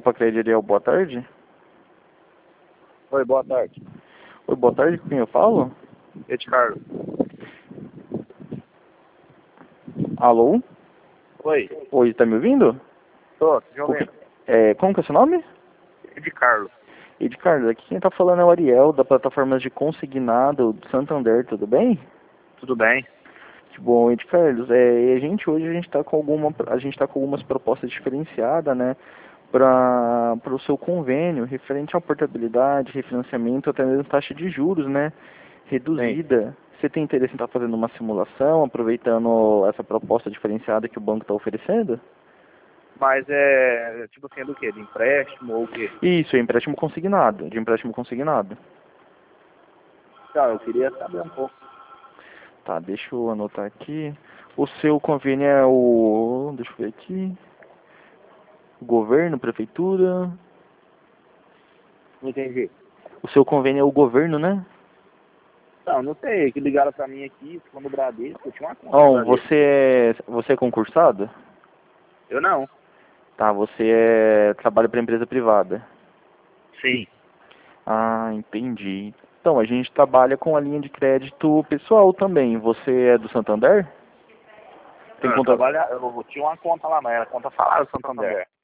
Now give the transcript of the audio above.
Copa Cred Ariel, boa tarde. Oi, boa tarde. Oi, boa tarde, com quem eu falo? Ed Carlos. Alô? Oi, Oi, tá me ouvindo? tô te ouvindo. Como que é o seu nome? Ed Carlos. Ed Carlos, aqui quem tá falando é o Ariel, da plataforma de consignado do Santander, tudo bem? Tudo bem? Que bom, Ed Carlos. Hoje a gente tá com algumas propostas diferenciadas, né? Para o seu convênio, referente à portabilidade, refinanciamento, até mesmo taxa de juros, né? Sim. Reduzida. Você tem interesse em estar fazendo uma simulação, aproveitando essa proposta diferenciada que o banco está oferecendo? Mas é tipo assim, é do quê? De empréstimo ou o quê? Isso, é empréstimo consignado, de empréstimo consignado. Então, eu queria saber um pouco. Tá, deixa eu anotar aqui. O seu convênio é o... Deixa eu ver aqui. Governo, prefeitura. Não entendi. O seu convênio é o governo, né? Não sei, que ligaram pra mim aqui, falando do Bradesco, eu tinha uma conta no Bom, Bradesco. você é concursado? Eu não. Tá, trabalha para empresa privada. Sim. Ah, entendi. Então, a gente trabalha com a linha de crédito pessoal também. Você é do Santander? Tem Não, eu conta... trabalho, eu tinha uma conta lá, mas era conta salário Santander.